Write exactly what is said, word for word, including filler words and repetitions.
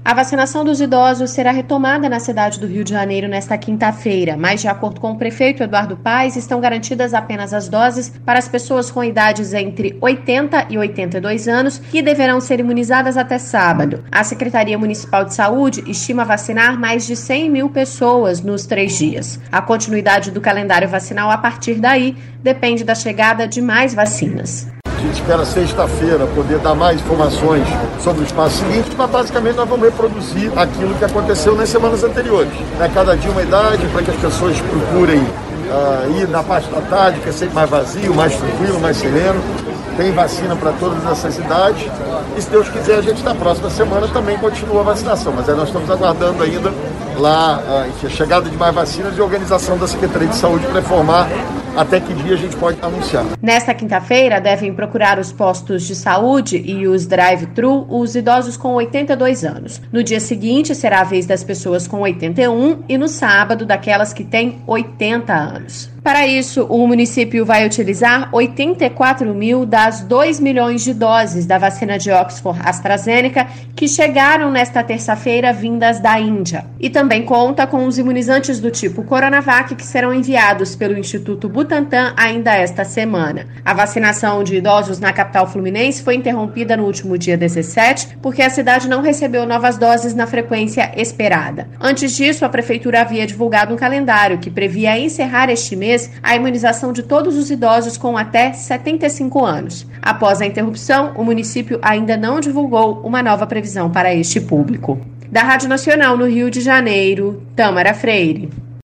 A vacinação dos idosos será retomada na cidade do Rio de Janeiro nesta quinta-feira, mas de acordo com o prefeito Eduardo Paes, estão garantidas apenas as doses para as pessoas com idades entre oitenta e oitenta e dois anos, que deverão ser imunizadas até sábado. A Secretaria Municipal de Saúde estima vacinar mais de cem mil pessoas nos três dias. A continuidade do calendário vacinal a partir daí depende da chegada de mais vacinas. A gente espera sexta-feira poder dar mais informações sobre os passos seguintes, mas basicamente nós vamos reproduzir aquilo que aconteceu nas semanas anteriores. Né? Cada dia uma idade, para que as pessoas procurem uh, ir na parte da tarde, que é sempre mais vazio, mais tranquilo, mais sereno. Tem vacina para todas essas idades e, se Deus quiser, a gente na próxima semana também continua a vacinação, mas aí nós estamos aguardando ainda lá uh, a chegada de mais vacinas e a organização da Secretaria de Saúde para informar até que dia a gente pode anunciar. Nesta quinta-feira, devem procurar os postos de saúde e os drive-thru os idosos com oitenta e dois anos. No dia seguinte, será a vez das pessoas com oitenta e um e no sábado, daquelas que têm oitenta anos. Para isso, o município vai utilizar oitenta e quatro mil das dois milhões de doses da vacina de Oxford AstraZeneca que chegaram nesta terça-feira vindas da Índia. E também conta com os imunizantes do tipo Coronavac que serão enviados pelo Instituto Butantan ainda esta semana. A vacinação de idosos na capital fluminense foi interrompida no último dia dezessete porque a cidade não recebeu novas doses na frequência esperada. Antes disso, a prefeitura havia divulgado um calendário que previa encerrar este mês a imunização de todos os idosos com até setenta e cinco anos. Após a interrupção, o município ainda não divulgou uma nova previsão para este público. Da Rádio Nacional no Rio de Janeiro, Tâmara Freire.